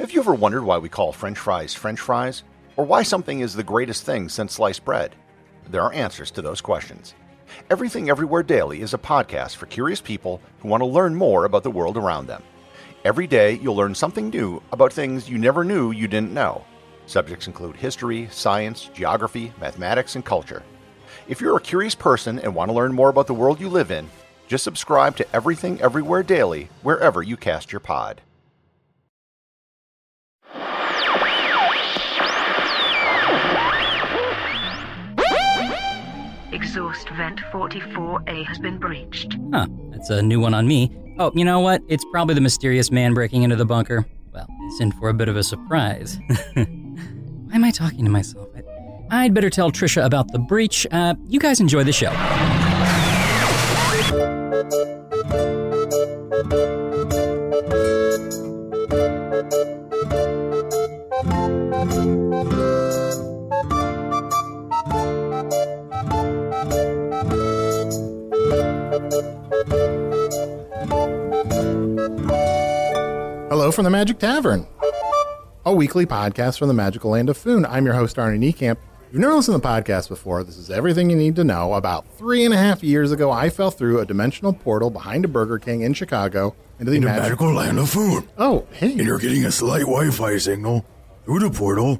Have you ever wondered why we call French fries, or why something is the greatest thing since sliced bread? There are answers to those questions. Everything Everywhere Daily is a podcast for curious people who want to learn more about the world around them. Every day, you'll learn something new about things you never knew you didn't know. Subjects include history, science, geography, mathematics, and culture. If you're a curious person and want to learn more about the world you live in, just subscribe to Everything Everywhere Daily wherever you cast your pod. Exhaust vent 44A has been breached. Huh, that's a new one on me. Oh, you know what? It's probably the mysterious man breaking into the bunker. Well, it's in for a bit of a surprise. Why am I talking to myself? I'd better tell Trisha about the breach. You guys enjoy the show. Hello from the Magic Tavern, a weekly podcast from the magical land of Foon. I'm your host, Arnie Niekamp. If you've never listened to the podcast before, this is everything you need to know. About 3.5 years ago, I fell through a dimensional portal behind a Burger King in Chicago into the magical land of Foon. Oh, hey. And you're getting a slight Wi-Fi signal through the portal.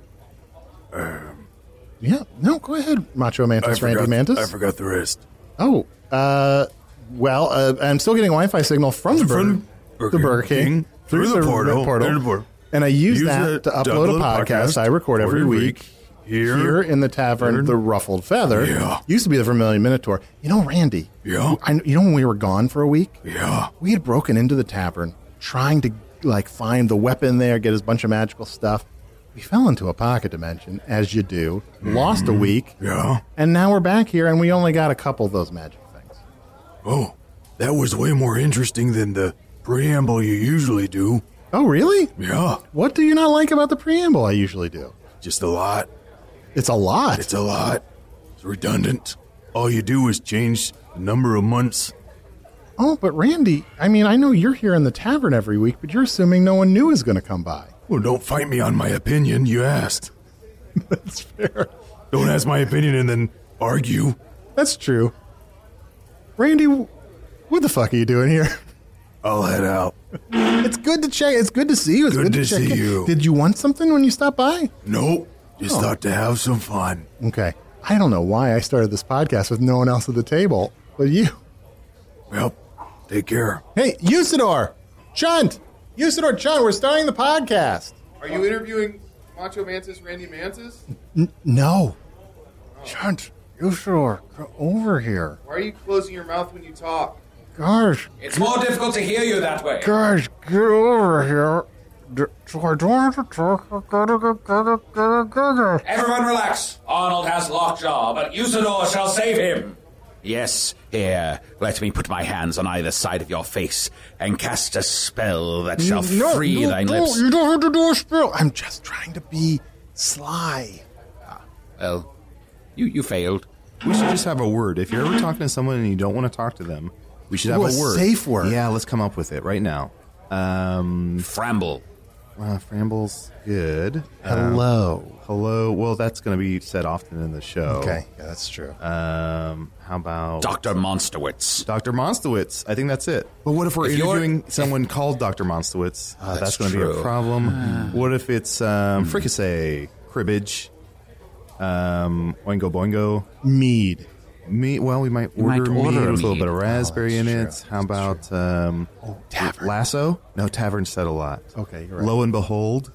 Yeah, no, go ahead, Macho Mantis, Randy Mantis. I forgot the rest. Oh, well, I'm still getting a Wi-Fi signal from the Burger King. Through the portal. And I use that to upload a podcast I record every week here in the tavern, The Ruffled Feather. Yeah. Used to be the Vermilion Minotaur. You know, Randy. Yeah. You know when we were gone for a week? Yeah. We had broken into the tavern, trying to find the weapon there, get a bunch of magical stuff. We fell into a pocket dimension, as you do. Lost a week. Yeah. And now we're back here, and we only got a couple of those magic things. Oh, that was way more interesting than the preamble you usually do. Oh, really? Yeah. What do you not like about the preamble I usually do? Just a lot. It's a lot. It's a lot. It's redundant. All you do is change the number of months. Oh, but Randy, I mean, I know you're here in the tavern every week, but you're assuming no one new is going to come by. Well, don't fight me on my opinion. You asked. That's fair. Don't ask my opinion and then argue. That's true. Randy, what the fuck are you doing here? I'll head out. It's good to check. It's good to see you. It's good to see check you. Did you want something when you stopped by? Nope. Just thought to have some fun. Okay. I don't know why I started this podcast with no one else at the table but you. Well, take care. Hey, Usador! Chunt! Usador, Chunt, we're starting the podcast. Are you interviewing Macho Mantis, Randy Mantis? No. Chunt, Usador, come over here. Why are you closing your mouth when you talk? Gosh. It's more difficult to hear you that way. Guys, get over here. So I don't have to talk. Everyone relax. Arnold has lockjaw, but Usador shall save him. Yes, here, let me put my hands on either side of your face and cast a spell that shall free thine lips. You don't have to do a spell. I'm just trying to be sly. Well, you failed. We should just have a word. If you're ever talking to someone and you don't want to talk to them, we should have a word. Safe word. Yeah, let's come up with it right now. Framble. Framble's good. Hello. Hello. Well, that's going to be said often in the show. Okay, yeah, that's true. How about Dr. Monsterwitz? Dr. Monsterwitz. I think that's it. But what if we're interviewing someone called Dr. Monsterwitz? That's going to be a problem. What if it's fricassee, cribbage, oingo boingo, mead? Well, we might order mead with a little bit of raspberry in it. True. How about tavern? Lasso? No, tavern said a lot. Okay, you're right. Lo and behold,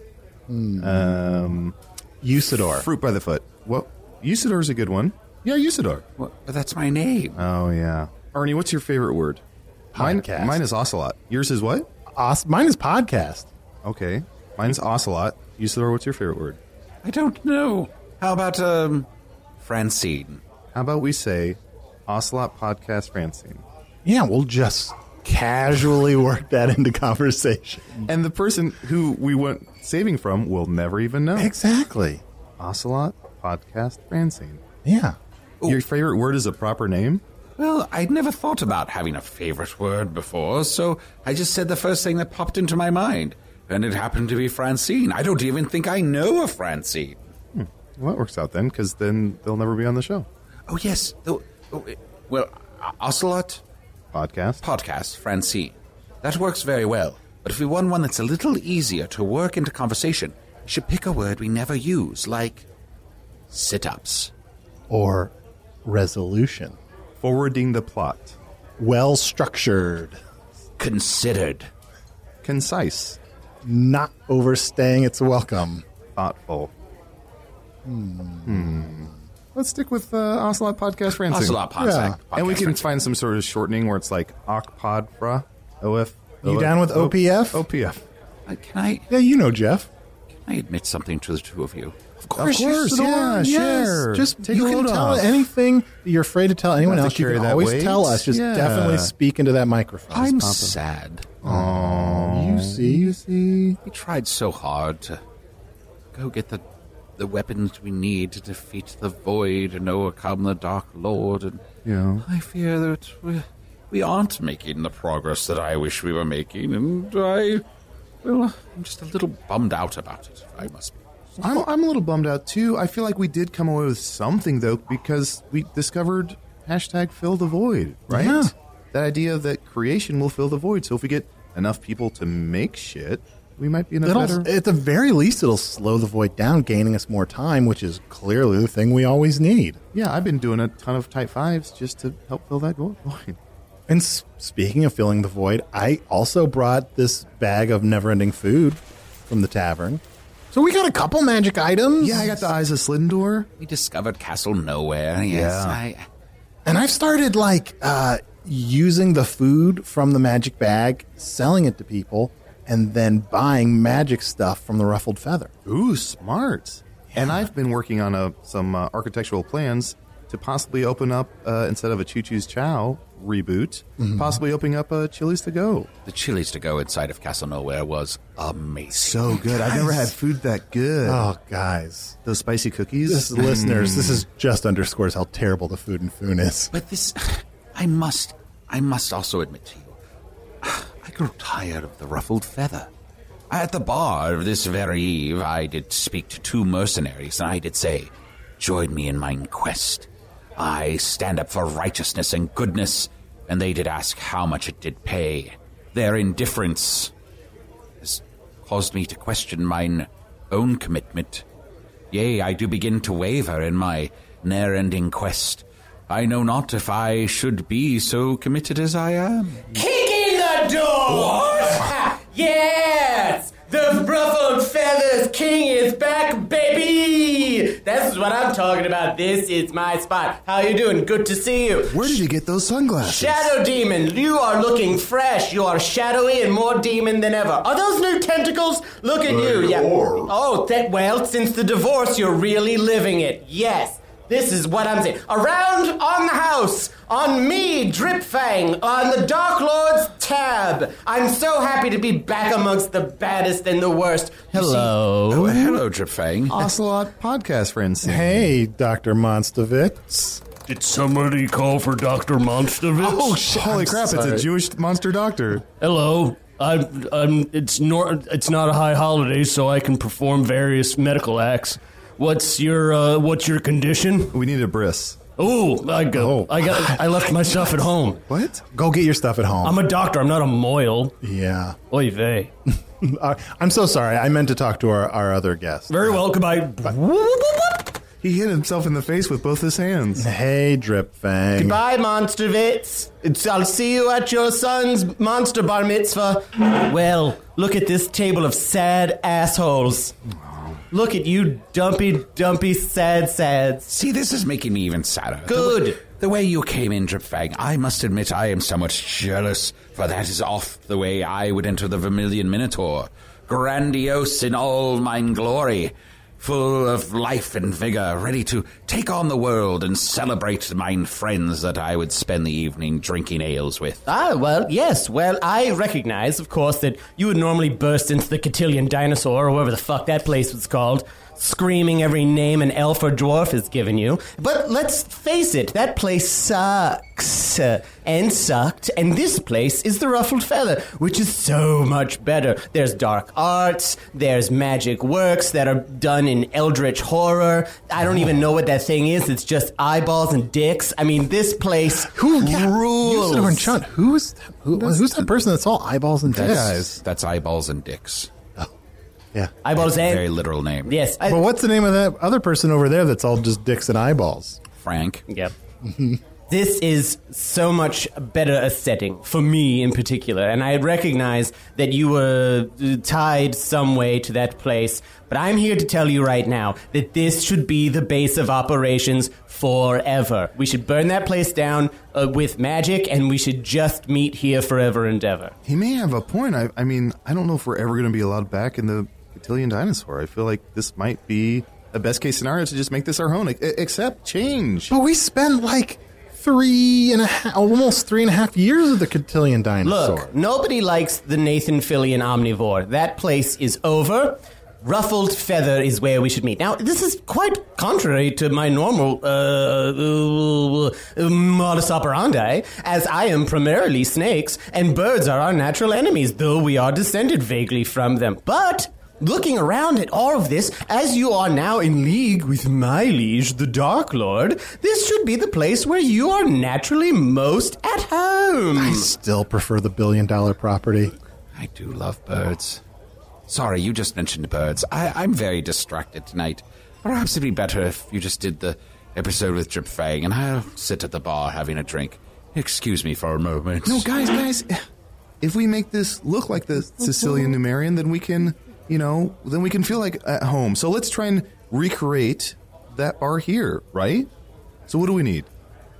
Usador. fruit by the foot. Well, Usador's a good one. Yeah, Usador. Well, but that's my name. Oh yeah, Arnie, what's your favorite word? Podcast. Mine is ocelot. Yours is what? Mine is podcast. Okay, mine's ocelot. Usador, what's your favorite word? I don't know. How about Francine? How about we say Ocelot Podcast Francine? Yeah, we'll just casually work that into conversation. And the person who we went saving from will never even know. Exactly. Ocelot Podcast Francine. Yeah. Your favorite word is a proper name? Well, I'd never thought about having a favorite word before, so I just said the first thing that popped into my mind. and it happened to be Francine. I don't even think I know a Francine. Well, that works out then, because then they'll never be on the show. Oh, yes. Well, Ocelot? Podcast, Francine. That works very well. But if we want one that's a little easier to work into conversation, we should pick a word we never use, like sit-ups. Or resolution. Forwarding the plot. Well-structured. Considered. Concise. Not overstaying its welcome. Thoughtful. Let's stick with Ocelot Podcast Francine. Ocelot Podcast. And we can find some sort of shortening where it's like OCPODFRA. OF. You down with OPF? OPF. Can I... Yeah, you know, Jeff. Can I admit something to the two of you? Of course, yeah, sure. Just Take you a can load tell off. anything that you're afraid to tell anyone Not to else. You carry can that always weight. tell us. Just Yeah. definitely speak into that microphone. I'm sad. Oh, You see. We tried so hard to go get the weapons we need to defeat the Void and overcome the Dark Lord, and I fear that we aren't making the progress that I wish we were making, and I'm just a little bummed out about it, I must be. I'm a little bummed out, too. I feel like we did come away with something, though, because we discovered hashtag fill the void, right? Yeah. That idea that creation will fill the void. So if we get enough people to make shit, we might be in a better... At the very least, it'll slow the void down, gaining us more time, which is clearly the thing we always need. Yeah, I've been doing a ton of Type 5s just to help fill that void. And speaking of filling the void, I also brought this bag of never-ending food from the tavern. So we got a couple magic items. Yeah, I got the Eyes of Slindor. We discovered Castle Nowhere, yes. And I've started, using the food from the magic bag, selling it to people, and then buying magic stuff from the Ruffled Feather. Ooh, smart. Yeah. And I've been working on some architectural plans to possibly open up, instead of a Choo Choo's Chow reboot, possibly opening up a Chili's To Go. The Chili's To Go inside of Castle Nowhere was amazing. So good. I've never had food that good. Oh, guys. Those spicy cookies. Listeners, this is just underscores how terrible the food in Foon is. But this, I must also admit to you, I grew tired of the Ruffled Feather. At the bar this very eve, I did speak to two mercenaries, and I did say, join me in mine quest. I stand up for righteousness and goodness, and they did ask how much it did pay. Their indifference has caused me to question mine own commitment. Yea, I do begin to waver in my ne'er-ending quest. I know not if I should be so committed as I am. Kick in the door! What? Yes! The Ruffled Feathers King is back, baby! That's what I'm talking about. This is my spot. How you doing? Good to see you. Where did you get those sunglasses? Shadow Demon, you are looking fresh. You are shadowy and more demon than ever. Are those new tentacles? Look at you. Yeah. Oh, well, since the divorce, you're really living it. Yes. This is what I'm saying. Around on the house, on me, Dripfang, on the Dark Lord's tab. I'm so happy to be back amongst the baddest and the worst. Hello. Hello, Dripfang. Ocelot Podcast Francine. Hey, Dr. Monstovitz. Did somebody call for Dr. Monstovitz? Oh, shit. Holy crap, it's a Jewish monster doctor. Hello. It's not a high holiday, so I can perform various medical acts. What's your condition? We need a bris. Oh, I left my stuff at home. What? Go get your stuff at home. I'm a doctor. I'm not a moil. Yeah. Oy vey. I'm so sorry. I meant to talk to our other guest. Very well. Goodbye. He hit himself in the face with both his hands. Hey, Dripfang. Goodbye, Monstervitz. I'll see you at your son's monster bar mitzvah. Well, look at this table of sad assholes. Look at you, dumpy, sad sads. See, this is making me even sadder. Good. The way you came in, Dripfang, I must admit I am somewhat jealous, for that is oft the way I would enter the Vermilion Minotaur. Grandiose in all mine glory, full of life and vigor, ready to take on the world and celebrate mine friends that I would spend the evening drinking ales with. Yes. Well, I recognize, of course, that you would normally burst into the Cotillion Dinosaur, or whatever the fuck that place was called. screaming every name an elf or dwarf has given you. But let's face it, that place sucks and sucked, and this place is the Ruffled Feather, which is so much better. There's dark arts, there's magic works that are done in eldritch horror. I don't even know what that thing is. It's just eyeballs and dicks. I mean, this place rules. Usador and Chunt, who's that person that's all eyeballs and dicks? That's eyeballs and dicks. Yeah. Eyeballs and... Very literal name. Yes. But what's the name of that other person over there that's all just dicks and eyeballs? Frank. Yep. This is so much better a setting, for me in particular, and I recognize that you were tied some way to that place, but I'm here to tell you right now that this should be the base of operations forever. We should burn that place down with magic, and we should just meet here forever and ever. He may have a point. I mean, I don't know if we're ever going to be allowed back in the Cotillion Dinosaur. I feel like this might be a best-case scenario to just make this our own, except change. But we spent like... almost 3.5 years of the Cotillion Dinosaur. Look, nobody likes the Nathan Fillion Omnivore. That place is over. Ruffled Feather is where we should meet. Now, this is quite contrary to my normal modus operandi, as I am primarily snakes, and birds are our natural enemies, though we are descended vaguely from them. But... looking around at all of this, as you are now in league with my liege, the Dark Lord, this should be the place where you are naturally most at home. I still prefer the $1 billion property. I do love birds. Sorry, you just mentioned birds. I'm very distracted tonight. Perhaps it'd be better if you just did the episode with Drip Fang, and I'll sit at the bar having a drink. Excuse me for a moment. No, guys, if we make this look like the Sicilian Numerian, then we can... then we can feel like at home. So let's try and recreate that bar here, right? So what do we need?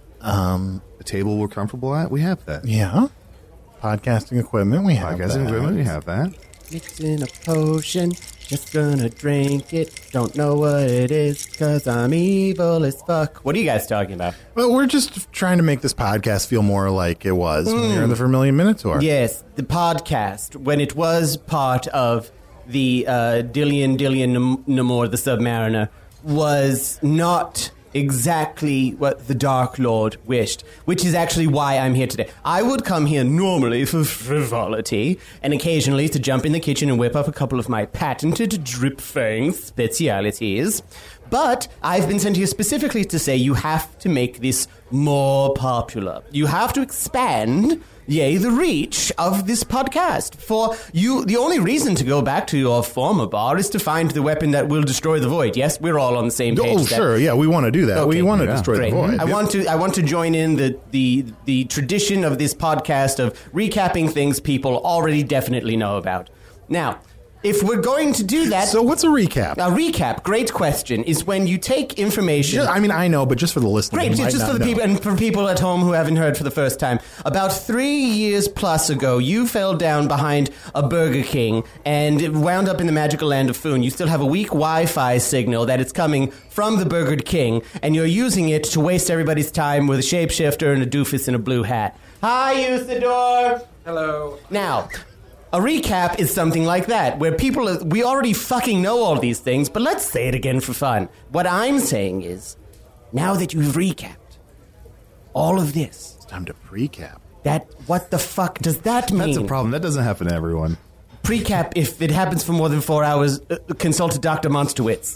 A table we're comfortable at? We have that. Yeah. Podcasting equipment, we have that. Mixing a potion, just gonna drink it. Don't know what it is, cause I'm evil as fuck. What are you guys talking about? Well, we're just trying to make this podcast feel more like it was when we were in the Vermilion Minotaur. Yes, the podcast, when it was part of... the Dillion Namor, the Submariner, was not exactly what the Dark Lord wished, which is actually why I'm here today. I would come here normally for frivolity, and occasionally to jump in the kitchen and whip up a couple of my patented Drip Fang specialities. But I've been sent here specifically to say you have to make this more popular. You have to expand... the reach of this podcast. For you, the only reason to go back to your former bar is to find the weapon that will destroy the void. Yes, we're all on the same page. Oh, sure. Yeah, we want to do that. Okay. We want to destroy the void. I want to join in the tradition of this podcast of recapping things people already definitely know about. Now, if we're going to do that... So what's a recap? A recap, great question, is when you take information... I know, but just for the listeners. Great, just for the people, and for people at home who haven't heard for the first time. About 3 years plus ago, you fell down behind a Burger King and wound up in the magical land of Foon. You still have a weak Wi-Fi signal that is coming from the Burger King, and you're using it to waste everybody's time with a shapeshifter and a doofus in a blue hat. Hi, Usador! Hello. Now... a recap is something like that, where we already fucking know all these things, but let's say it again for fun. What I'm saying is, now that you've recapped all of this... It's time to precap. What the fuck does that mean? That's a problem. That doesn't happen to everyone. Precap, if it happens for more than 4 hours, consult Dr. Monsterwitz.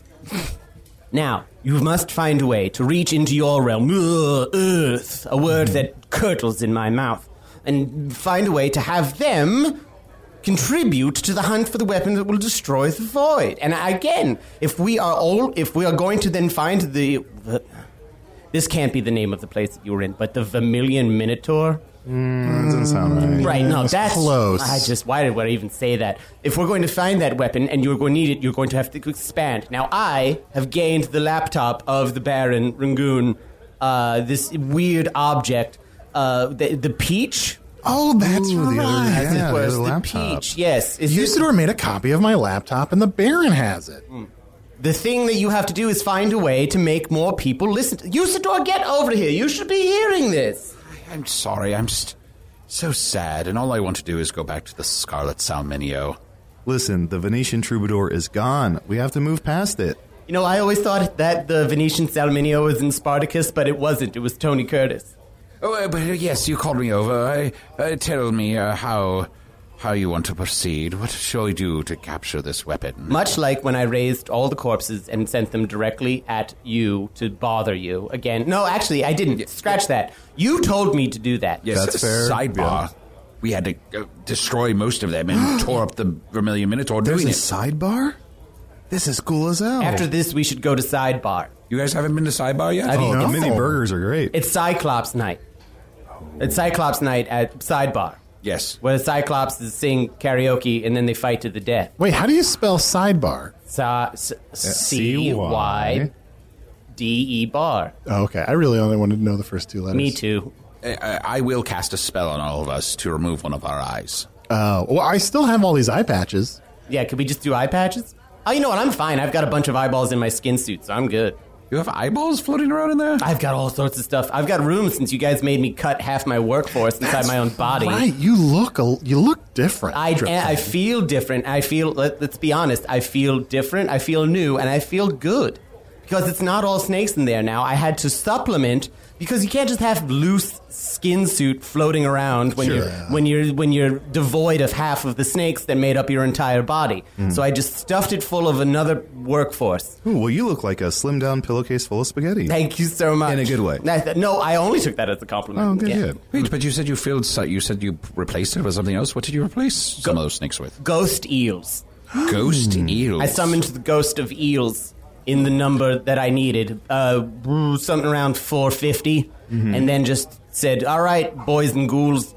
Now, you must find a way to reach into your realm, Earth, a word that curdles in my mouth, and find a way to have them... contribute to the hunt for the weapon that will destroy the void. And again, if we are going to then find this can't be the name of the place that you were in, but the Vermilion Minotaur. That doesn't sound right. Right, no, that's close. Why did I even say that? If we're going to find that weapon and you're going to need it, you're going to have to expand. Now, I have gained the laptop of the Baron Rangoon, this weird object, the Peach. Oh, that's right. The Peach, yes. Usador made a copy of my laptop, and the Baron has it. The thing that you have to do is find a way to make more people listen. Usador, get over here. You should be hearing this. I'm sorry. I'm just so sad, and all I want to do is go back to the Scarlet Salminio. Listen, the Venetian Troubadour is gone. We have to move past it. You know, I always thought that the Venetian Salminio was in Spartacus, but it wasn't. It was Tony Curtis. Oh, but yes, you called me over. Tell me how you want to proceed. What shall we do to capture this weapon? Much like when I raised all the corpses and sent them directly at you to bother you again. No, actually, I didn't. Scratch that. You told me to do that. Yes, that's fair. Sidebar. Yeah. We had to destroy most of them and tore up the Vermilion Minotaur doing it. There's a sidebar? This is cool as hell. After this, we should go to Sidebar. You guys haven't been to Sidebar yet? Oh, the mini burgers are great. It's Cyclops night. It's Cyclops night at Sidebar. Yes. Where the Cyclopses sing karaoke and then they fight to the death. Wait, how do you spell sidebar? C-Y-D-E bar. Oh, okay. I really only wanted to know the first two letters. Me too. I will cast a spell on all of us to remove one of our eyes. Oh, well, I still have all these eye patches. Yeah, could we just do eye patches? Oh, you know what? I'm fine. I've got a bunch of eyeballs in my skin suit, so I'm good. You have eyeballs floating around in there? I've got all sorts of stuff. I've got room since you guys made me cut half my workforce inside my own body. Right, you look different. I feel different. Let's be honest, I feel different, I feel new, and I feel good. Because it's not all snakes in there now. I had to supplement, because you can't just have loose skin suit floating around when you're devoid of half of the snakes that made up your entire body. So I just stuffed it full of another workforce. Ooh, well, you look like a slimmed down pillowcase full of spaghetti. Thank you so much. In a good way. No, I only took that as a compliment. Oh, good. Wait, but you said you replaced it with something else. What did you replace some of those snakes with? Ghost eels. Ghost eels. I summoned the ghost of eels in the number that I needed, something around 450, and then just said, "All right, boys and ghouls,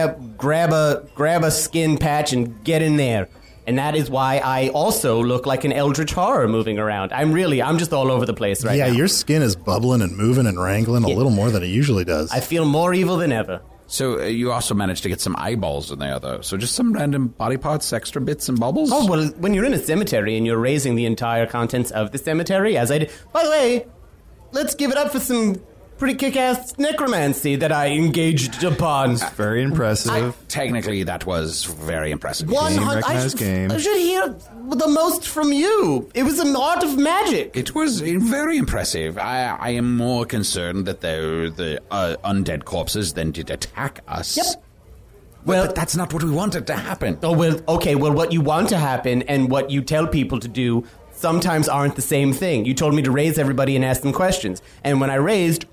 grab a skin patch and get in there." And that is why I also look like an eldritch horror moving around. I'm just all over the place right now. Yeah, your skin is bubbling and moving and wrangling a little more than it usually does. I feel more evil than ever. So you also managed to get some eyeballs in there, though. So just some random body parts, extra bits and bubbles? Oh, well, when you're in a cemetery and you're raising the entire contents of the cemetery, as I did... By the way, let's give it up for some pretty kick-ass necromancy that I engaged upon. Very impressive. Technically, that was very impressive. I should hear the most from you. It was an art of magic. It was very impressive. I am more concerned that the undead corpses then did attack us. Yep. Well, but that's not what we wanted to happen. Oh, well, okay. Well, what you want to happen and what you tell people to do sometimes aren't the same thing. You told me to raise everybody and ask them questions. And when I raised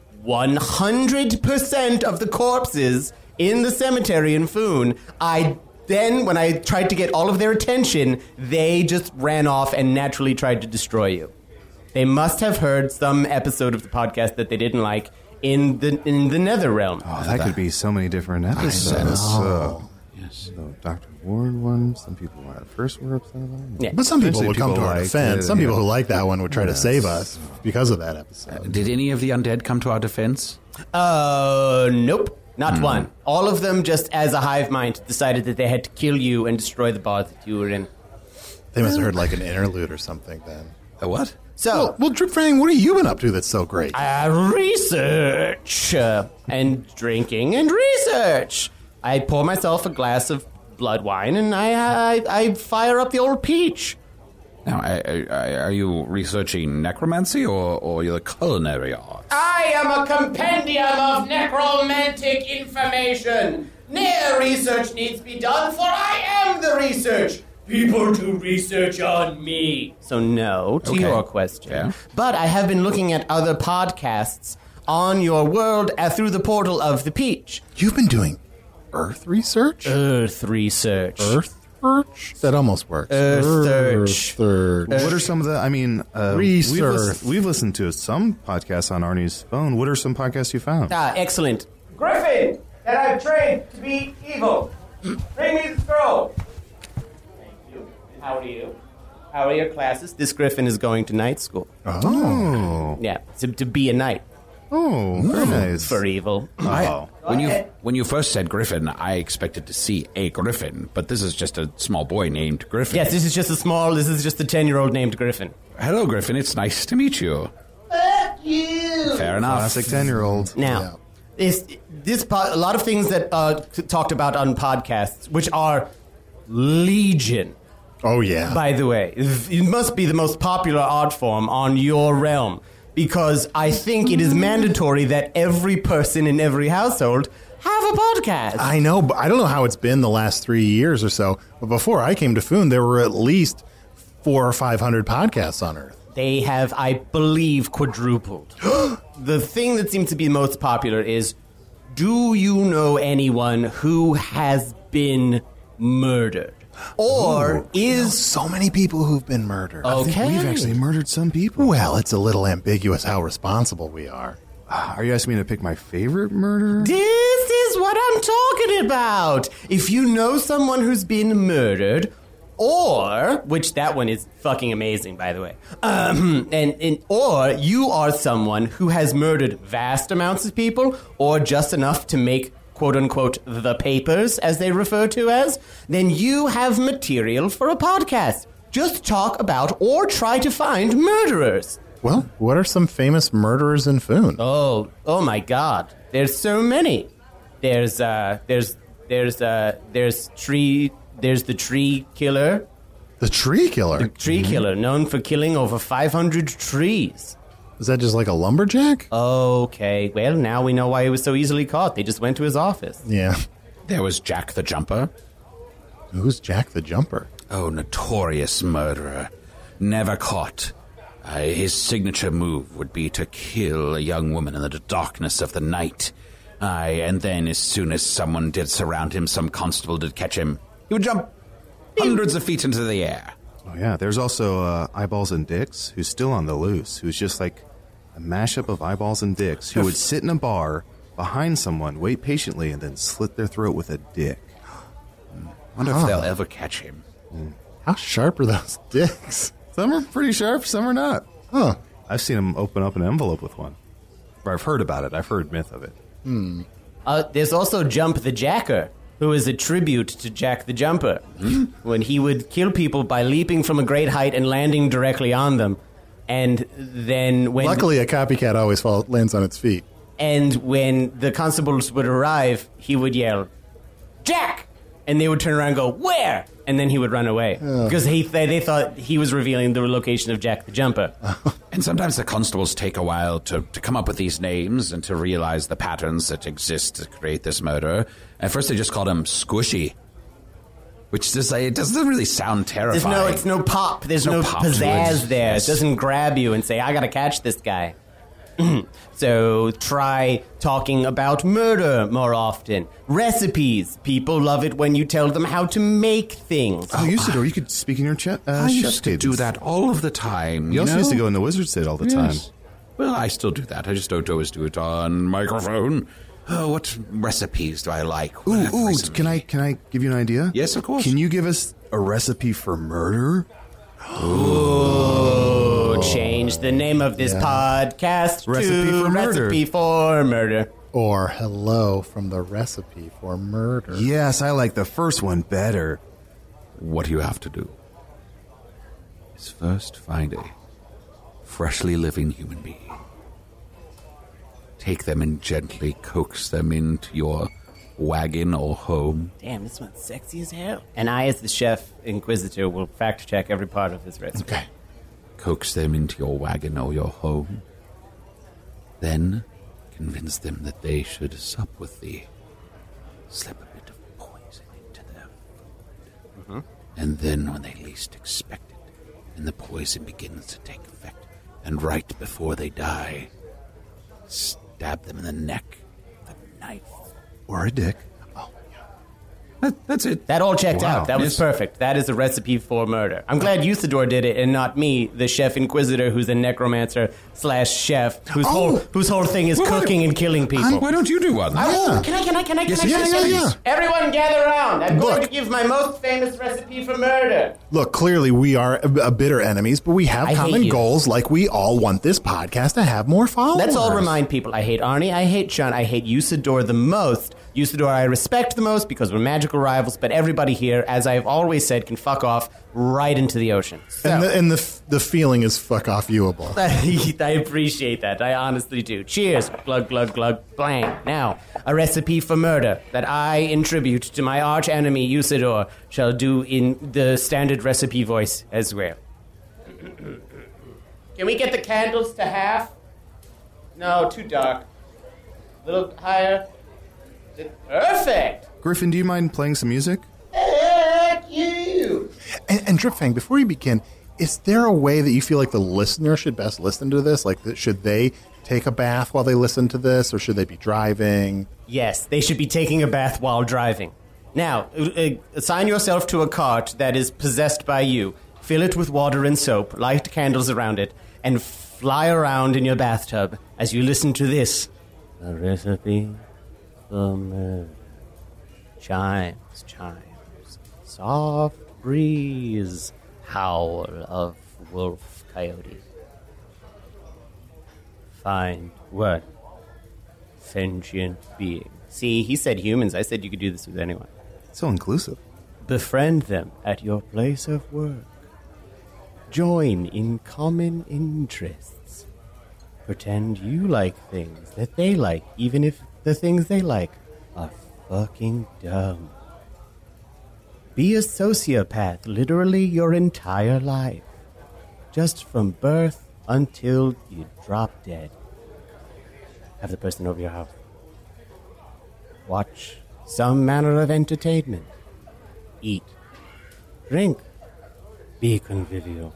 100% of the corpses in the cemetery in Foon, when I tried to get all of their attention, they just ran off and naturally tried to destroy you. They must have heard some episode of the podcast that they didn't like in the Nether Realm. Oh, that could be so many different episodes. Yes. So Dr. Ward one, some people at first were upset about it. Yeah. But some people would come to our defense. Some people who like that one would try to save us because of that episode. Did any of the undead come to our defense? Nope. Not one. All of them, just as a hive mind, decided that they had to kill you and destroy the bar that you were in. They must have heard like an interlude or something then. A what? So, well, Drip Fang, what have you been up to that's so great? Research and drinking and research. I pour myself a glass of blood wine and I fire up the old peach. Now, are you researching necromancy or the culinary arts? I am a compendium of necromantic information. No research needs to be done, for I am the research. People do research on me. So no, to your question. Yeah. But I have been looking at other podcasts on your world through the portal of the Peach. You've been doing Earth research? Earth research. Earth search? That almost works. Earth search. What are some of the, research. We've listened to some podcasts on Arnie's phone. What are some podcasts you found? Excellent. Griffin, that I've trained to be evil. Bring me the scroll. How are you? How are your classes? This Griffin is going to night school. Oh. Yeah, to be a knight. Oh, very nice. For evil. When you first said Griffin, I expected to see a Griffin, but this is just a small boy named Griffin. Yes, this is just a 10-year-old named Griffin. Hello, Griffin. It's nice to meet you. Fuck you. Fair enough. Classic 10-year-old. Now, a lot of things that talked about on podcasts, which are legion. Oh, yeah. By the way, it must be the most popular art form on your realm, because I think it is mandatory that every person in every household have a podcast. I know, but I don't know how it's been the last 3 years or so. But before I came to Foon, there were at least 400 or 500 podcasts on Earth. They have, I believe, quadrupled. The thing that seems to be most popular is, do you know anyone who has been murdered? Or is... So many people who've been murdered. Okay. I think we've actually murdered some people. Well, it's a little ambiguous how responsible we are. Are you asking me to pick my favorite murder? This is what I'm talking about. If you know someone who's been murdered, or, which that one is fucking amazing, by the way, or you are someone who has murdered vast amounts of people, or just enough to make, quote-unquote, the papers, as they refer to as, then you have material for a podcast. Just talk about or try to find murderers. Well, what are some famous murderers in Foon? Oh my God! There's so many. There's the tree killer. The tree killer? The tree killer, known for killing over 500 trees. Is that just like a lumberjack? Okay, well, now we know why he was so easily caught. They just went to his office. Yeah. There was Jack the Jumper. Who's Jack the Jumper? Oh, notorious murderer. Never caught. His signature move would be to kill a young woman in the darkness of the night. And then as soon as someone did surround him, some constable did catch him. He would jump hundreds of feet into the air. Oh, yeah. There's also Eyeballs and Dicks, who's still on the loose, who's just like a mashup of Eyeballs and Dicks, who would sit in a bar behind someone, wait patiently, and then slit their throat with a dick. Wonder if they'll ever catch him. How sharp are those dicks? Some are pretty sharp, some are not. Huh. I've seen him open up an envelope with one. Or I've heard about it. I've heard myth of it. There's also Jump the Jacker, who is a tribute to Jack the Jumper, when he would kill people by leaping from a great height and landing directly on them. And then when... Luckily, a copycat always lands on its feet. And when the constables would arrive, he would yell, "Jack!" And they would turn around and go, "Where?" And then he would run away. Because they thought he was revealing the location of Jack the Jumper. And sometimes the constables take a while to come up with these names and to realize the patterns that exist to create this murder. At first they just called him Squishy, which just, it doesn't really sound terrifying. It's no pop. There's no pop to pizzazz it. there. Yes. It doesn't grab you and say, "I gotta catch this guy." So try talking about murder more often. Recipes. People love it when you tell them how to make things. Oh, Usador, you could speak in your chef I used to do that all of the time. You also know? used to go in the wizard state all the time. Well, I still do that. I just don't always do it on microphone. What recipes do I like? Ooh, can I give you an idea? Yes, of course. Can you give us a recipe for murder? Ooh, change the name of this podcast Recipe to for Murder. Recipe for Murder. Or hello from the Recipe for Murder. Yes, I like the first one better. What you have to do is first find a freshly living human being. Take them and gently coax them into your wagon or home. Damn, this one's sexy as hell. And I, as the chef inquisitor, will fact check every part of this recipe. Okay. Coax them into your wagon or your home. Then convince them that they should sup with thee. Slip a bit of poison into their food. And then when they least expect it, and the poison begins to take effect, and right before they die, stab them in the neck with a knife. Or a dick. That's it. That all checked Wow. out. That was Yes. perfect. That is a recipe for murder. I'm glad Usador did it and not me, the chef inquisitor who's a necromancer / chef whose whole thing is cooking and killing people. Why don't you do one? Can I? Yeah. Everyone gather around. I'm going Look. to give my most famous recipe for murder. Look, clearly we are bitter enemies, but we have I hate common you. goals, like we all want this podcast to have more followers. Let's all remind people, I hate Arnie, I hate Sean, I hate Usador the most. Usador I respect the most because we're magical tentacle rivals, but everybody here, as I've always said, can fuck off right into the ocean. So, and the feeling is fuck off viewable. I appreciate that. I honestly do. Cheers. Glug, glug, glug, blang. Now, a recipe for murder that I, in tribute to my arch enemy, Usador, shall do in the standard recipe voice as well. Can we get the candles to half? No, too dark. A little higher. Perfect! Griffin, do you mind playing some music? Heck you! And Dripfang, before you begin, is there a way that you feel like the listener should best listen to this? Like, should they take a bath while they listen to this, or should they be driving? Yes, they should be taking a bath while driving. Now, assign yourself to a cart that is possessed by you. Fill it with water and soap, light candles around it, and fly around in your bathtub as you listen to this. A recipe for murder. Chimes, chimes. Soft breeze. Howl of wolf coyote. Find what? Sentient being. See, he said humans. I said you could do this with anyone. So inclusive. Befriend them at your place of work. Join in common interests. Pretend you like things that they like, even if the things they like are fucking dumb. Be a sociopath literally your entire life. Just from birth until you drop dead. Have the person over your house. Watch some manner of entertainment. Eat. Drink. Be convivial.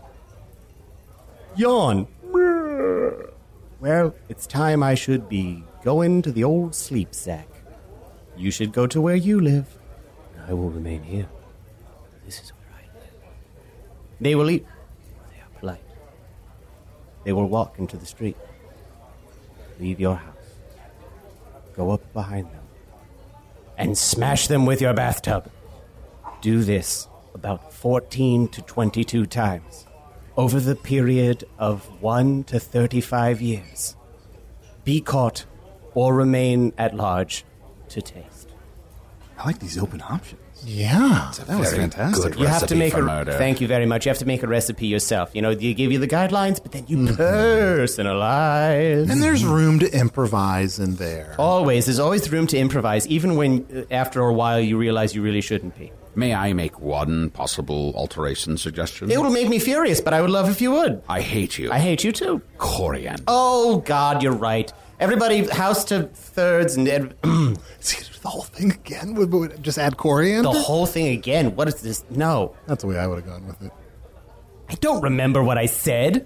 Yawn. Well, it's time I should be going to the old sleep sack. You should go to where you live. I will remain here. This is where I live. They will eat. They are polite. They will walk into the street. Leave your house. Go up behind them. And smash them with your bathtub. Do this about 14 to 22 times. Over the period of 1 to 35 years. Be caught or remain at large to taste. I like these open options. Yeah. That was fantastic. You have to make thank you very much. You have to make a recipe yourself. You know, you give you the guidelines, but then you personalize. And there's room to improvise in there. Always. There's always room to improvise, even when after a while you realize you really shouldn't be. May I make one possible alteration suggestion? It will make me furious, but I would love if you would. I hate you. I hate you too. Coriander. Oh, God, you're right. Everybody, house to thirds and... the whole thing again? Would just add coriander? The whole thing again? What is this? No. That's the way I would have gone with it. I don't remember what I said.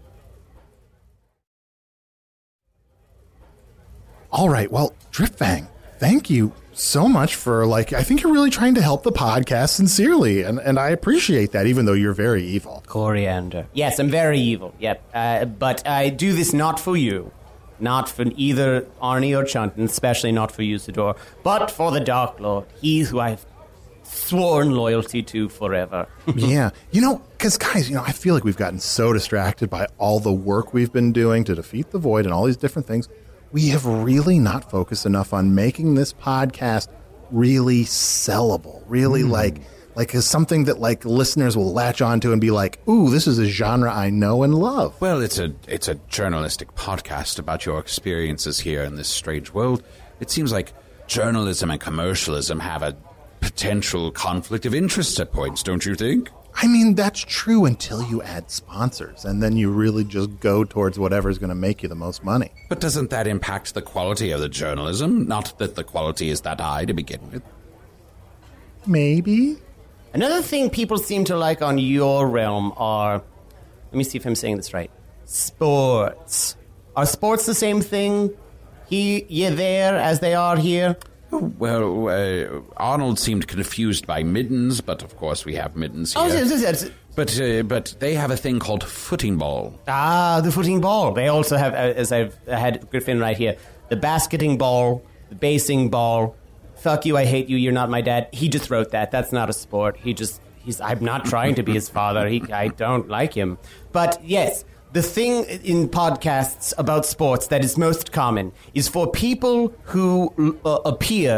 All right, well, Dripfang, thank you so much for, I think you're really trying to help the podcast sincerely, and I appreciate that, even though you're very evil. Coriander. Yes, I'm very evil, yep. But I do this not for you. Not for either Arnie or Chuntin, especially not for Usador, but for the Dark Lord, he who I've sworn loyalty to forever. Yeah. Because, guys, I feel like we've gotten so distracted by all the work we've been doing to defeat the Void and all these different things. We have really not focused enough on making this podcast really sellable, really like as something that listeners will latch onto and be like, ooh, this is a genre I know and love. Well, it's a journalistic podcast about your experiences here in this strange world. It seems like journalism and commercialism have a potential conflict of interest at points, don't you think? I mean, that's true until you add sponsors, and then you really just go towards whatever's going to make you the most money. But doesn't that impact the quality of the journalism? Not that the quality is that high to begin with. Maybe. Another thing people seem to like on your realm are, let me see if I'm saying this right, sports. Are sports the same thing? You there as they are here? Well, Arnold seemed confused by middens, but of course we have middens here. But they have a thing called footing ball. Ah, the footing ball. They also have, as I've had Griffin right here, the basketing ball, the basing ball. Fuck you, I hate you, you're not my dad. He just wrote that. That's not a sport. I'm not trying to be his father. I don't like him. But yes, the thing in podcasts about sports that is most common is for people who appear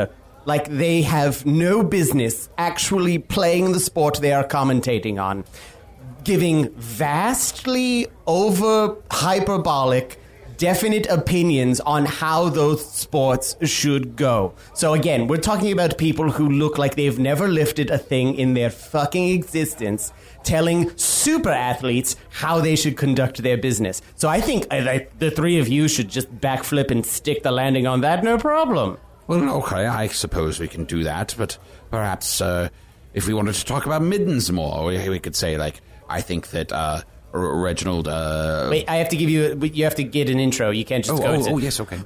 like they have no business actually playing the sport they are commentating on, giving vastly over hyperbolic definite opinions on how those sports should go. So again, we're talking about people who look like they've never lifted a thing in their fucking existence, telling super athletes how they should conduct their business. So I think the three of you should just backflip and stick the landing on that, no problem. Well, okay, I suppose we can do that, but perhaps if we wanted to talk about middens more, we could say, like, I think that Reginald... Wait, I have to give you... You have to get an intro. You can't just go... Oh, yes, okay.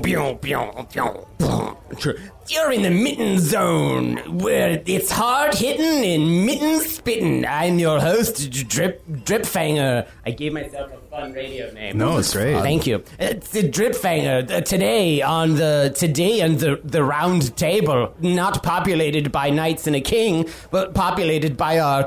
You're in the mitten zone, where it's hard hitting and mitten spitting. I'm your host, Dripfanger. I gave myself a fun radio name. No, it's great. Thank you. It's Dripfanger. Today on the round table, not populated by knights and a king, but populated by our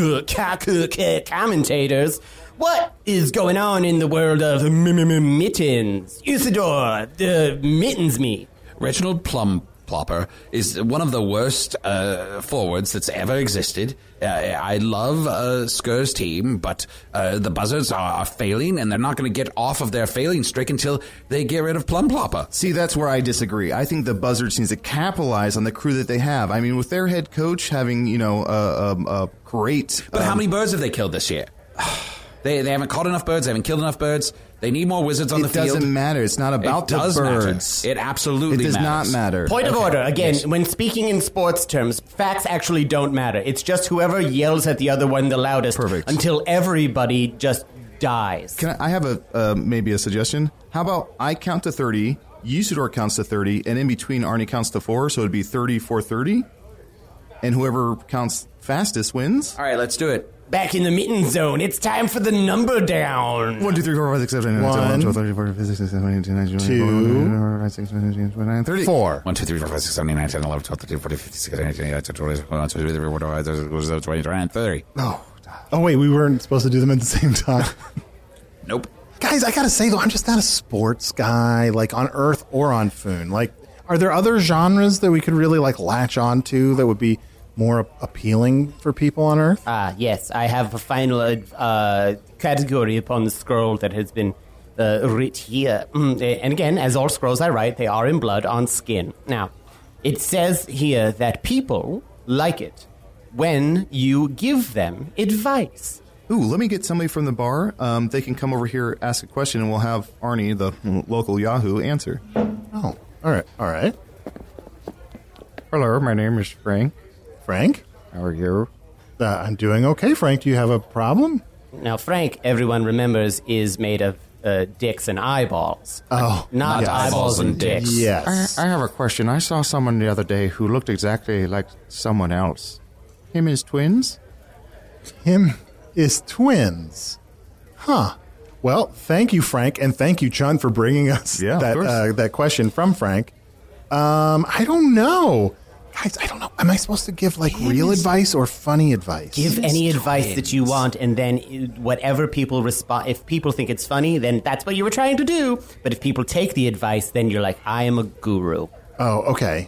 commentators. What is going on in the world of mittens? Usador, mittens me. Reginald Plumplopper is one of the worst forwards that's ever existed. I love Skur's team, but the Buzzards are failing, and they're not going to get off of their failing streak until they get rid of Plumplopper. See, that's where I disagree. I think the Buzzards needs to capitalize on the crew that they have. I mean, with their head coach having, a great... But how many birds have they killed this year? They haven't caught enough birds. They haven't killed enough birds. They need more wizards on the field. It doesn't matter. It's not about the birds. Matter. It absolutely matters. It does matters. not matter. Point of order. Again, when speaking in sports terms, facts actually don't matter. It's just whoever yells at the other one the loudest. Perfect. Until everybody just dies. I have maybe a suggestion? How about I count to 30, Usador counts to 30, and in between Arnie counts to 4, so it'd be 30, 4, 30, and whoever counts fastest wins. All right, let's do it. Back in the mitten zone, it's time for the number down. 1, 2, 3, 4, 5, 6, 7, 8, 9, 10, 11, 12, 13, 14, 15, 16, 17, 18, 19, 20, 21, 22, 23, 24, 25, 26, 27, 28, 29, 30. 4. 1, 2, 3, 4, 5, 6, 7, 8, 9, 10, 11, 12, 13, 14, 15, 16, 17, 18, 19, 20, 21, 22, 23, 24, 25, 26, 27, 28, 29, 30. Oh, wait, we weren't supposed to do them at the same time. Nope. Guys, I gotta say, though, I'm just not a sports guy, like, on Earth or on Foon. Like, are there other genres that we could really, like, latch on to that would be more appealing for people on Earth? Yes, I have a final category upon the scroll that has been writ here. And again, as all scrolls I write, they are in blood on skin. Now, it says here that people like it when you give them advice. Ooh, let me get somebody from the bar. They can come over here, ask a question, and we'll have Arnie, the local Yahoo, answer. Oh, all right. Hello, my name is Frank. Frank? How are you? I'm doing okay, Frank. Do you have a problem? Now, Frank, everyone remembers, is made of dicks and eyeballs. Oh. Not yes. eyeballs and dicks. Yes. I have a question. I saw someone the other day who looked exactly like someone else. Him is twins? Him is twins. Huh. Well, thank you, Frank, and thank you, Chun, for bringing us that question from Frank. I don't know. Guys, I don't know. Am I supposed to give, like, real advice or funny advice? Give any advice that you want, and then whatever people respond... If people think it's funny, then that's what you were trying to do. But if people take the advice, then you're like, I am a guru. Oh, okay.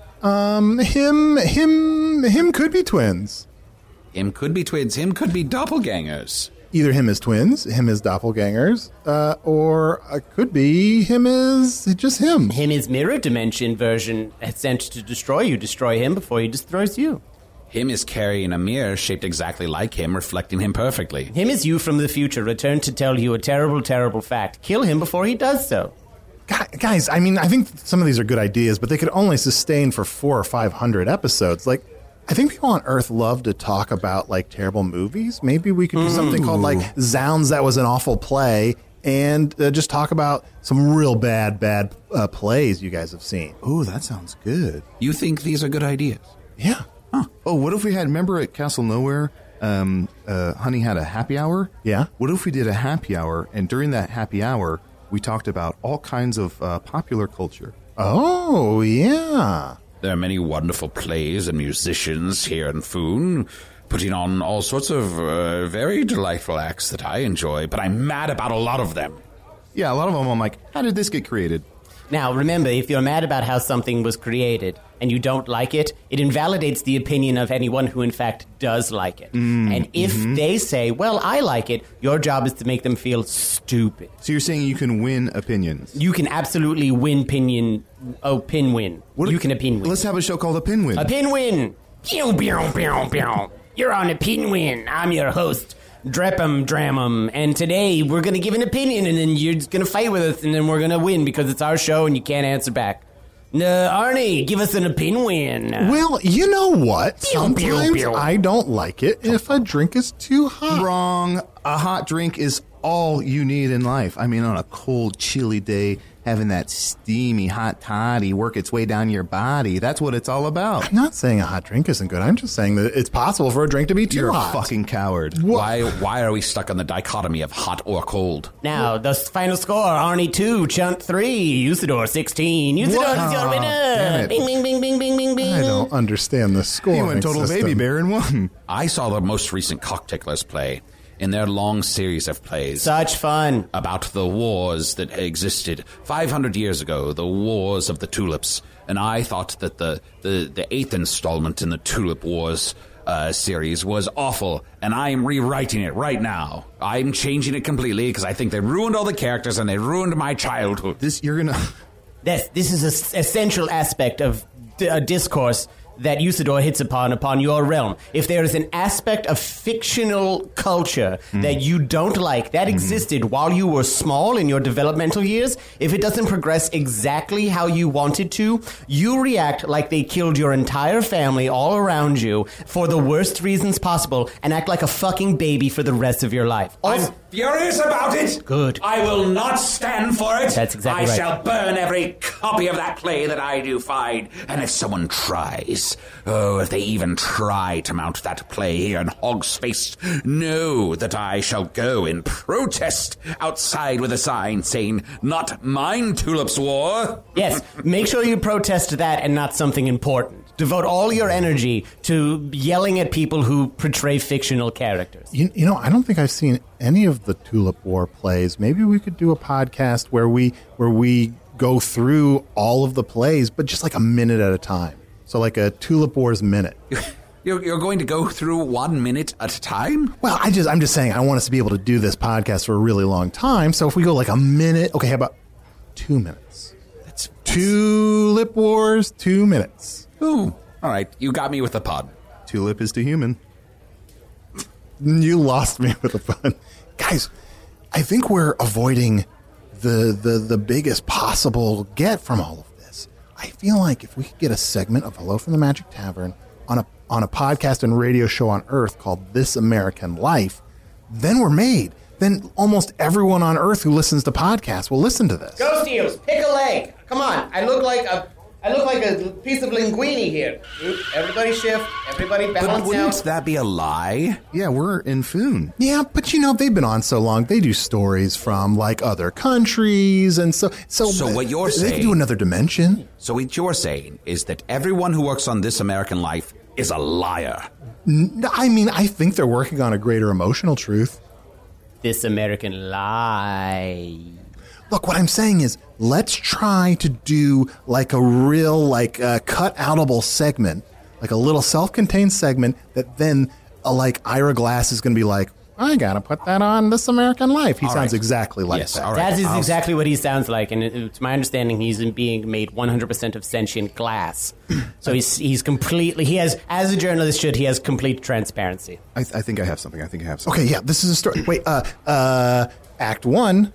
Him could be twins. Him could be twins. Him could be doppelgangers. Either him is twins, him is doppelgangers, or could be him is just him. Him is mirror dimension version sent to destroy you. Destroy him before he destroys you. Him is carrying a mirror shaped exactly like him, reflecting him perfectly. Him is you from the future, returned to tell you a terrible, terrible fact. Kill him before he does so. Guys, I mean, I think some of these are good ideas, but they could only sustain for 400 or 500 episodes. Like, I think people on Earth love to talk about, like, terrible movies. Maybe we could do something called, like, Zounds, That Was an Awful Play, and just talk about some real bad plays you guys have seen. Ooh, that sounds good. You think these are good ideas? Yeah. Huh. Oh, what if we had, remember at Castle Nowhere, Honey had a happy hour? Yeah. What if we did a happy hour, and during that happy hour, we talked about all kinds of popular culture? Oh, yeah. There are many wonderful plays and musicians here in Foon, putting on all sorts of very delightful acts that I enjoy, but I'm mad about a lot of them. Yeah, a lot of them I'm like, how did this get created? Now, remember, if you're mad about how something was created, and you don't like it, it invalidates the opinion of anyone who in fact does like it. And if they say, well, I like it, your job is to make them feel stupid. So you're saying you can win opinions? You can absolutely win pinwin. You can a pinwin. Let's have a show called A Pinwin. A pinwin. Pew, pew, pew, pew. You're on a pinwin. I'm your host, Drepum Dramum, and today we're going to give an opinion, and then you're going to fight with us, and then we're going to win because it's our show and you can't answer back. Arnie, give us an opinion. Well, you know what? Sometimes I don't like it if a drink is too hot. Wrong. A hot drink is all you need in life. I mean, on a cold, chilly day, having that steamy hot toddy work its way down your body. That's what it's all about. I'm not saying a hot drink isn't good. I'm just saying that it's possible for a drink to be too hot. You're a fucking coward. Why are we stuck on the dichotomy of hot or cold? Now, the final score, Arnie 2, Chunt 3, Usador 16. Usador is your winner. Bing, bing, bing, bing, bing, bing, bing. I don't understand the scoring He went total system. baby bear and won. I saw the most recent Cockticklers play in their long series of plays. Such fun. About the wars that existed 500 years ago, the Wars of the Tulips. And I thought that the 8th installment in the Tulip Wars series was awful, and I'm rewriting it right now. I'm changing it completely because I think they ruined all the characters and they ruined my childhood. This is an essential aspect of discourse that Usador hits upon your realm. If there is an aspect of fictional culture that you don't like, that existed while you were small in your developmental years, if it doesn't progress exactly how you wanted to, you react like they killed your entire family all around you for the worst reasons possible and act like a fucking baby for the rest of your life. I'm furious about it. Good. I will not stand for it. That's exactly right. I shall burn every copy of that play that I do find. And if someone tries, if they even try to mount that play here in Hogsface, know that I shall go in protest outside with a sign saying, "Not mine Tulips War." Yes, make sure you protest that and not something important. Devote all your energy to yelling at people who portray fictional characters. You know, I don't think I've seen any of the Tulip War plays. Maybe we could do a podcast where we go through all of the plays, but just like a minute at a time. So like a Tulip Wars minute. You're going to go through 1 minute at a time? Well, I'm just saying I want us to be able to do this podcast for a really long time. So if we go like a minute, okay, how about 2 minutes? That's Tulip Wars, 2 minutes. Ooh, all right. You got me with the pun. Tulip is to human. You lost me with the pun. Guys, I think we're avoiding the biggest possible get from all of this. I feel like if we could get a segment of Hello from the Magic Tavern on a podcast and radio show on Earth called This American Life, then we're made. Then almost everyone on Earth who listens to podcasts will listen to this. Ghost Eels, pick a leg. Come on, I look like a piece of linguine here. Everybody shift. Everybody balance But wouldn't out. that be a lie? Yeah, we're in Foon. Yeah, but you know, they've been on so long. They do stories from like other countries, and so what you're they saying, can do another dimension. So what you're saying is that everyone who works on This American Life is a liar. I mean, I think they're working on a greater emotional truth. This American lie. Look, what I'm saying is, let's try to do like a real, cut-outable segment, like a little self-contained segment that then, Ira Glass is going to be like, I got to put that on This American Life. He sounds exactly like that. All right. That is exactly what he sounds like, and it's my understanding he's being made 100% of sentient glass. So he's completely, he has, as a journalist should, he has complete transparency. I think I have something. Okay, yeah, this is a story. Wait, Act 1,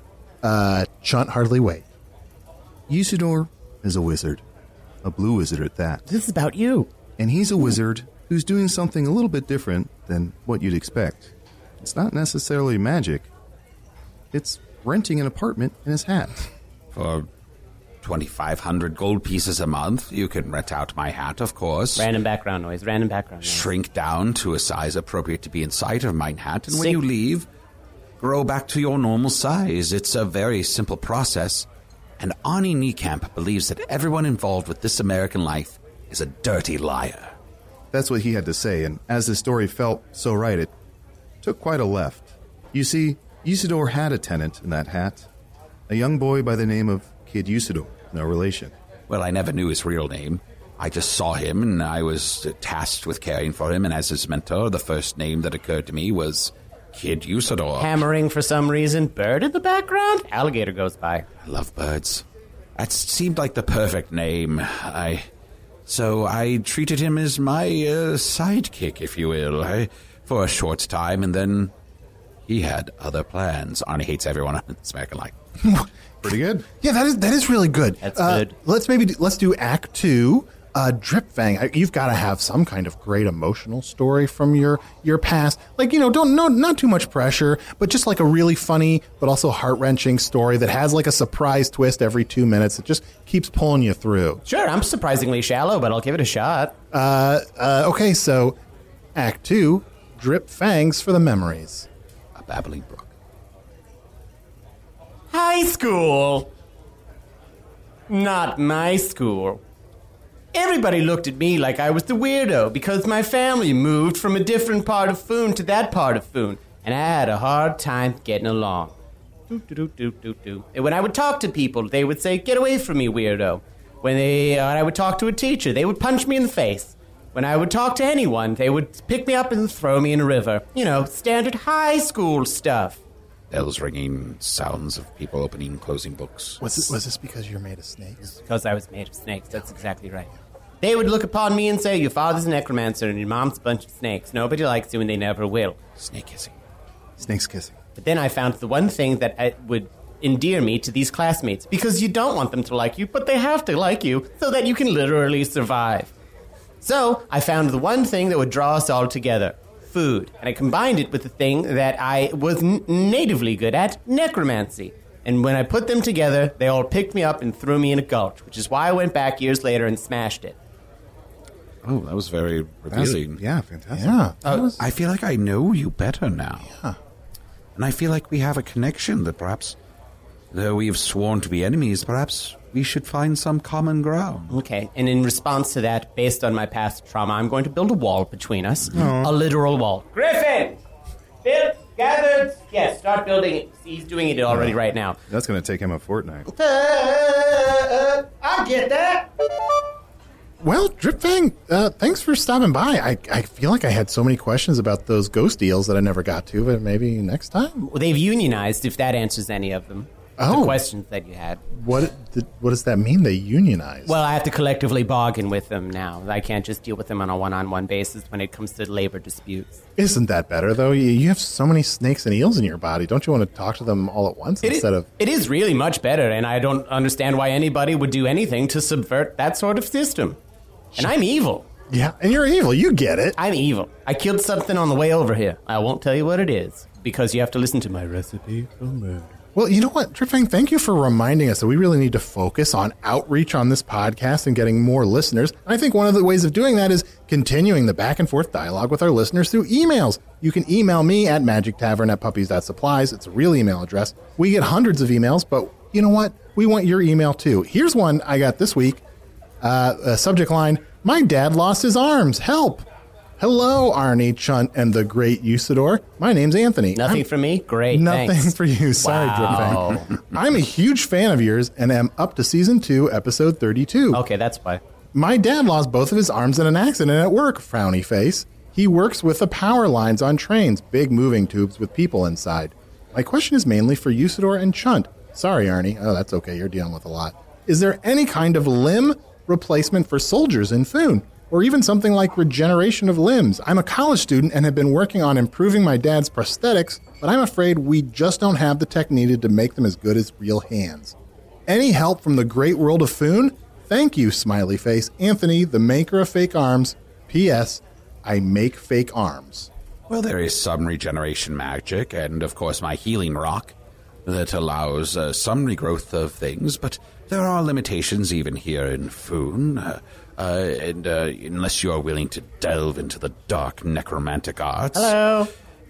Chunt Hardly Wait. Usador is a wizard. A blue wizard at that. This is about you. And he's a wizard who's doing something a little bit different than what you'd expect. It's not necessarily magic. It's renting an apartment in his hat. For 2,500 gold pieces a month, you can rent out my hat, of course. Random background noise. Shrink down to a size appropriate to be inside of my hat, and when you leave, grow back to your normal size. It's a very simple process. And Arnie Niekamp believes that everyone involved with This American Life is a dirty liar. That's what he had to say, and as the story felt so right, it took quite a left. You see, Usador had a tenant in that hat, a young boy by the name of Kid Usador, no relation. Well, I never knew his real name. I just saw him, and I was tasked with caring for him, and as his mentor, the first name that occurred to me was Kid Usador. Hammering for some reason. Bird in the background? Alligator goes by. I love birds. That seemed like the perfect name. So I treated him as my sidekick, if you will, for a short time, and then he had other plans. Arnie hates everyone on this American Life. Pretty good. Yeah, that is really good. That's good. Let's do Act 2. Drip Fang, you've got to have some kind of great emotional story from your past. Like, not too much pressure, but just like a really funny but also heart-wrenching story that has like a surprise twist every 2 minutes that just keeps pulling you through. Sure, I'm surprisingly shallow, but I'll give it a shot. Okay, so Act 2, Drip Fangs for the memories. A babbling brook. High school. Not my school. Everybody looked at me like I was the weirdo because my family moved from a different part of Foon to that part of Foon, and I had a hard time getting along. And when I would talk to people, they would say, "Get away from me, weirdo." When I would talk to a teacher, they would punch me in the face. When I would talk to anyone, they would pick me up and throw me in a river. Standard high school stuff. Bells ringing, sounds of people opening and closing books. Was this because you're made of snakes? Because I was made of snakes, that's exactly right. They would look upon me and say, "Your father's a necromancer and your mom's a bunch of snakes. Nobody likes you and they never will." Snake kissing. Snakes kissing. But then I found the one thing that would endear me to these classmates, because you don't want them to like you, but they have to like you so that you can literally survive. So I found the one thing that would draw us all together. Food. And I combined it with the thing that I was natively good at, necromancy. And when I put them together, they all picked me up and threw me in a gulch, which is why I went back years later and smashed it. Oh, that was very revealing. Fantastic. Yeah. I feel like I know you better now. Yeah. And I feel like we have a connection that perhaps, though we have sworn to be enemies, perhaps we should find some common ground. Okay, and in response to that, based on my past trauma, I'm going to build a wall between us. A literal wall. Griffin! Build, gathered. Yes, start building it. He's doing it already right now. That's going to take him a fortnight. I'll get that. Well, Drip Fang, thanks for stopping by. I feel like I had so many questions about those ghost deals that I never got to, but maybe next time. Well, they've unionized, if that answers any of them. Oh. The questions that you had. What does that mean, they unionize? Well, I have to collectively bargain with them now. I can't just deal with them on a one-on-one basis when it comes to labor disputes. Isn't that better, though? You have so many snakes and eels in your body. Don't you want to talk to them all at once instead of... It is really much better, and I don't understand why anybody would do anything to subvert that sort of system. And I'm evil. Yeah, and you're evil. You get it. I'm evil. I killed something on the way over here. I won't tell you what it is, because you have to listen to my recipe for murder. Well, you know what, Drip Fang, thank you for reminding us that we really need to focus on outreach on this podcast and getting more listeners. And I think one of the ways of doing that is continuing the back and forth dialogue with our listeners through emails. You can email me at magictavern@puppies.supplies. It's a real email address. We get hundreds of emails, but you know what? We want your email too. Here's one I got this week. A subject line, "My dad lost his arms. Help." Hello, Arnie, Chunt, and the great Usador. My name's Anthony. Nothing for me? Great, Nothing thanks. for you. Sorry, Wow. Drip Fang. I'm a huge fan of yours and am up to Season 2, Episode 32. Okay, that's why. My dad lost both of his arms in an accident at work, frowny face. He works with the power lines on trains, big moving tubes with people inside. My question is mainly for Usador and Chunt. Sorry, Arnie. Oh, that's okay. You're dealing with a lot. Is there any kind of limb replacement for soldiers in Foon? Or even something like regeneration of limbs? I'm a college student and have been working on improving my dad's prosthetics, but I'm afraid we just don't have the tech needed to make them as good as real hands. Any help from the great world of Foon? Thank you, smiley face. Anthony, the maker of fake arms. P.S. I make fake arms. Well, there is some regeneration magic, and of course my healing rock that allows some regrowth of things, but there are limitations even here in Foon. And unless you are willing to delve into the dark necromantic arts... Hello.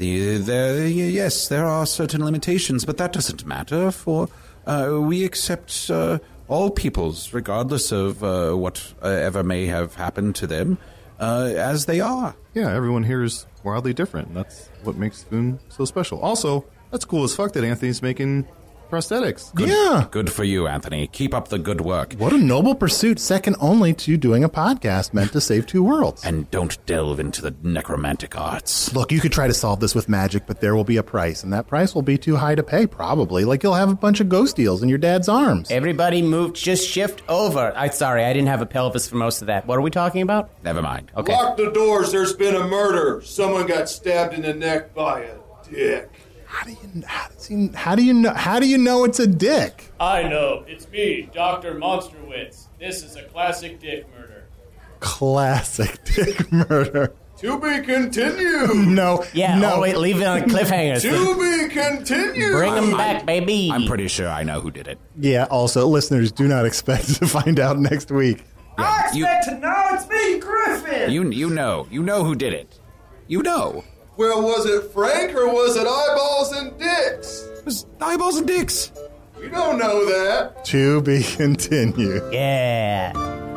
Yes, there are certain limitations, but that doesn't matter, for we accept all peoples, regardless of whatever may have happened to them, as they are. Yeah, everyone here is wildly different, and that's what makes Foon so special. Also, that's cool as fuck that Anthony's making prosthetics. Good for you, Anthony. Keep up the good work. What a noble pursuit, second only to doing a podcast meant to save two worlds. And don't delve into the necromantic arts. Look, you could try to solve this with magic, but there will be a price, and that price will be too high to pay, probably. Like you'll have a bunch of ghost eels in your dad's arms. Everybody move, just shift over. Sorry, I didn't have a pelvis for most of that. What are we talking about? Never mind. Okay. Lock the doors, there's been a murder. Someone got stabbed in the neck by a dick. How do you know it's a dick? I know. It's me, Dr. Monsterwitz. This is a classic dick murder. Classic dick murder. To be continued. No. Yeah, no. Wait, leave it on a cliffhanger. To be continued. Bring them back, baby. I'm pretty sure I know who did it. Yeah, also, listeners, do not expect to find out next week. I expect to know it's me, Griffin. You know who did it. You know. Well, was it Frank or was it Eyeballs and Dicks? It was Eyeballs and Dicks. You don't know that. To be continued. Yeah.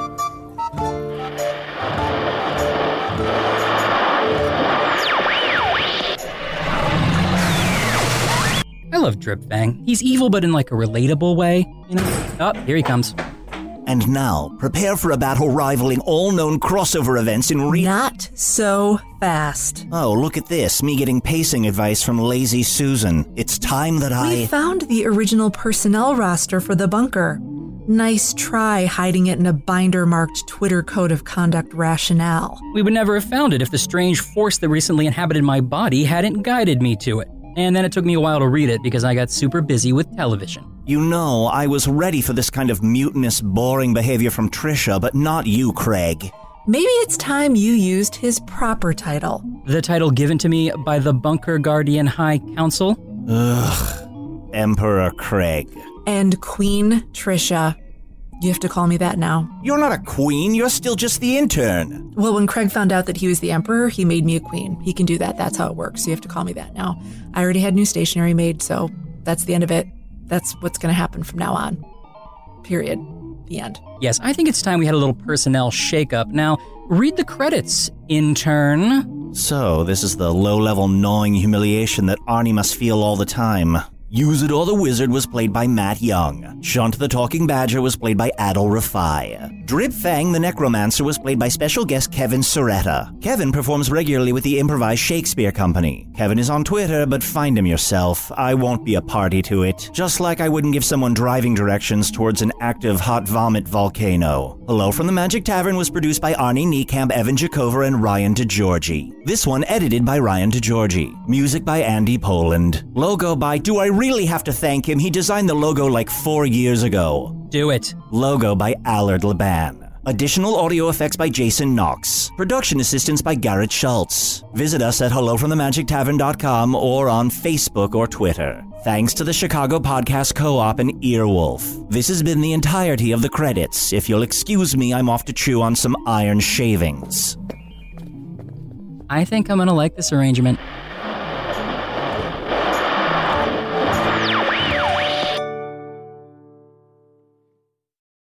I love Drip Fang. He's evil, but in like a relatable way, you know? Oh, here he comes. And now, prepare for a battle rivaling all known crossover events in Not so fast. Oh, look at this, me getting pacing advice from Lazy Susan. It's time that We found the original personnel roster for the bunker. Nice try hiding it in a binder-marked Twitter code of conduct rationale. We would never have found it if the strange force that recently inhabited my body hadn't guided me to it. And then it took me a while to read it because I got super busy with television. You know, I was ready for this kind of mutinous, boring behavior from Trisha, but not you, Craig. Maybe it's time you used his proper title. The title given to me by the Bunker Guardian High Council? Ugh. Emperor Craig. And Queen Trisha. You have to call me that now. You're not a queen, you're still just the intern. Well, when Craig found out that he was the emperor, he made me a queen. He can do that, that's how it works. So you have to call me that now. I already had new stationery made, so that's the end of it. That's what's going to happen from now on. Period. The end. Yes, I think it's time we had a little personnel shakeup. Now, read the credits, intern. So, this is the low-level gnawing humiliation that Arnie must feel all the time. Usador the Wizard was played by Matt Young. Shunt the Talking Badger was played by Adol Rafai. Drip Fang the Necromancer was played by special guest Kevin Soretta. Kevin performs regularly with the Improvised Shakespeare Company. Kevin is on Twitter, but find him yourself. I won't be a party to it. Just like I wouldn't give someone driving directions towards an active hot vomit volcano. Hello from the Magic Tavern was produced by Arnie Niekamp, Evan Jacover, and Ryan DeGiorgi. This one edited by Ryan DeGiorgi. Music by Andy Poland. Logo by Do I Really Have to Thank Him? He designed the logo like 4 years ago. Do it. Logo by Allard Laban. Additional audio effects by Jason Knox. Production assistance by Garrett Schultz. Visit us at hellofromthemagictavern.com or on Facebook or Twitter. Thanks to the Chicago Podcast Co-op and Earwolf. This has been the entirety of the credits. If you'll excuse me, I'm off to chew on some iron shavings. I think I'm gonna like this arrangement.